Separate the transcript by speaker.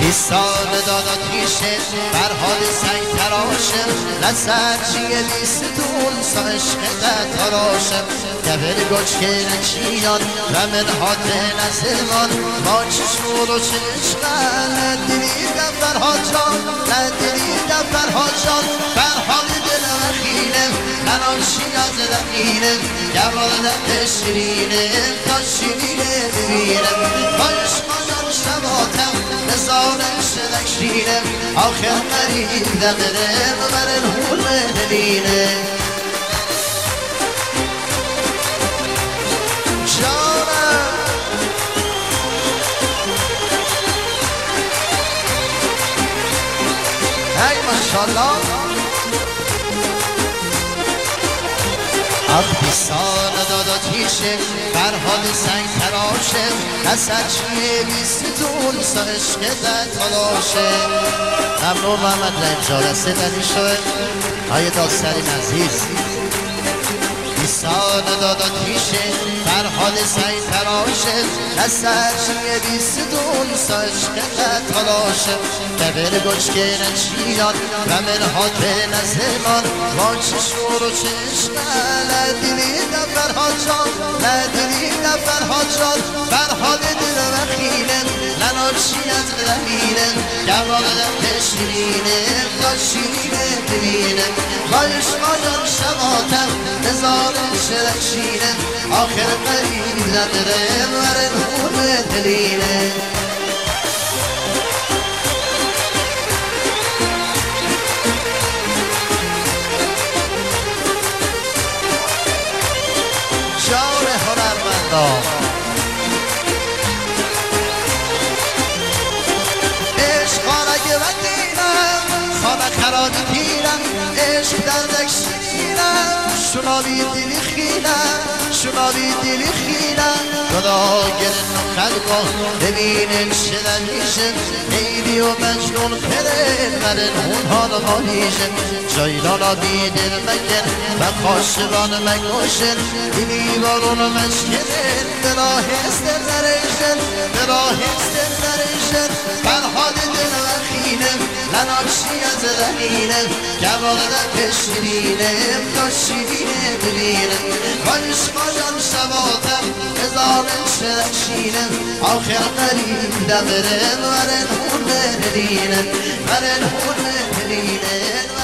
Speaker 1: سال دادا تیشه فرهاد سنگ تراشم نسر چیه بیستون سا عشق تراشم گبر گوش که نچیان رمن حاده نزمان با چشمور و چشقن ندیدم فرهاد جان ندیدم فرهاد جان فرهاد دل وخینم نناشی از دقینم گوالدم تشرینم تا شیرینه ببینم با عشقانم شباتم نزانم شدک شیرم آخر قریب دقیقم برن حول دلینم جانم ای ماشالله آخ بیسان دادا تیشه فرهاد سنگ تراشه نسر چیه بیستون سا عشق تلاشه ممنون محمد رحیم جا رسیدنی شد های داسترین عزیز بیسان دادا تیشه فرهاد سنگ تراشه نسر چیه بیستون سا عشق تلاشه کبر گوش که نچیان و منهاد به نزمان با چشور و چشقن ندیدم فرهاد جان ندیدم فرهاد جان فرهاد دل وخینم نناشی از رحینم گوالدم تشرینم تا شیرینه ببینم با عشقانم شباتم نزارم شدک شینم آخر قریب ندرم ورن حول دلینم جان هنرمندان عشق خانه وقتینم خانه خرابی پیرم عشق دردک شیرم شنابی دلی خیلم شنابی دلی خیلم خدا گرن خلقا ببینن شدمیشن لیلی و مجنون پرن مرن اونها رو مالیشن جایلانا بیدر مگن و خاشقان مگوشن دلی بارون مشکنن براه استر نریشن براه استر نریشن فرهاد دل وخینم لناشی از رحینم گوالدم پشرینم تا شیرینه ببینم با عشقانم شباتم هزارم شدک شینم آخر قریب دقرم ورن حول دلینم ورن حول دلینم